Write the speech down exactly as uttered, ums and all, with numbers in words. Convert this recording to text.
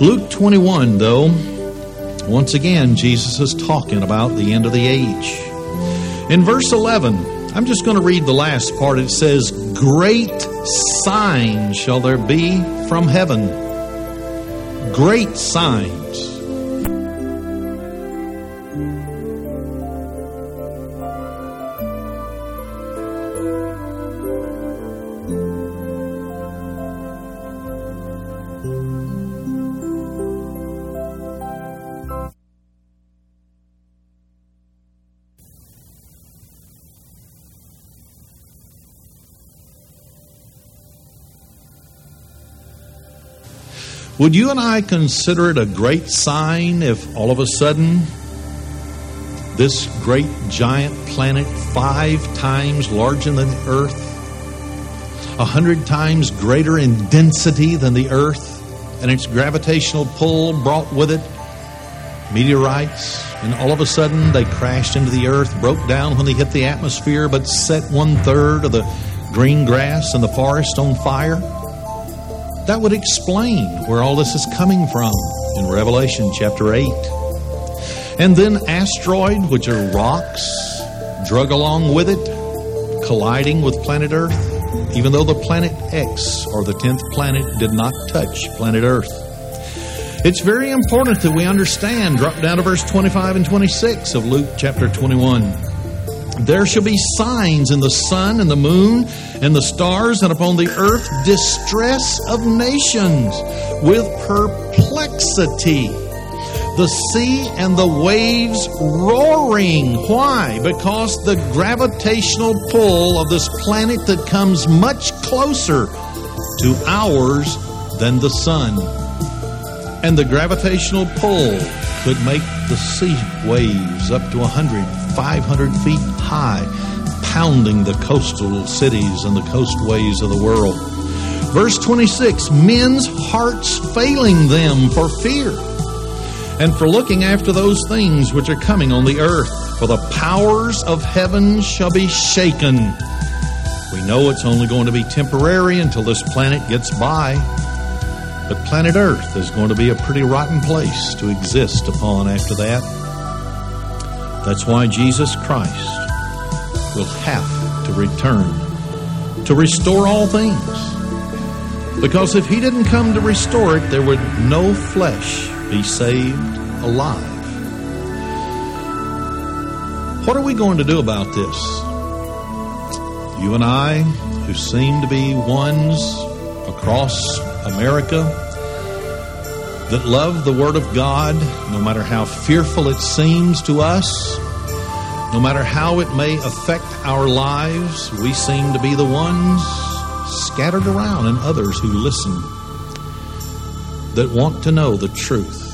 Luke twenty-one, though, once again, Jesus is talking about the end of the age. In verse eleven, I'm just going to read the last part. It says, "Great signs shall there be from heaven." Great signs. Would you and I consider it a great sign if all of a sudden this great giant planet, five times larger than the Earth, a hundred times greater in density than the Earth, and its gravitational pull brought with it meteorites, and all of a sudden they crashed into the Earth, broke down when they hit the atmosphere, but set one third of the green grass and the forest on fire? That would explain where all this is coming from in Revelation chapter eight. And then asteroid, which are rocks, drug along with it, colliding with planet Earth, even though the planet X, or the tenth planet, did not touch planet Earth. It's very important that we understand. Drop down to verse twenty-five and twenty-six of Luke chapter twenty-one. "There shall be signs in the sun and the moon and the stars, and upon the earth distress of nations with perplexity. The sea and the waves roaring." Why? Because the gravitational pull of this planet that comes much closer to ours than the sun. And the gravitational pull could make the sea waves up to one hundred, five hundred feet high, pounding the coastal cities and the coastways of the world. Verse twenty-six, "Men's hearts failing them for fear, and for looking after those things which are coming on the earth. For the powers of heaven shall be shaken." We know it's only going to be temporary until this planet gets by. But planet Earth is going to be a pretty rotten place to exist upon after that. That's why Jesus Christ will have to return to restore all things. Because if He didn't come to restore it, there would no flesh be saved alive. What are we going to do about this? You and I, who seem to be ones across America that love the Word of God, no matter how fearful it seems to us, no matter how it may affect our lives, we seem to be the ones scattered around and others who listen that want to know the truth.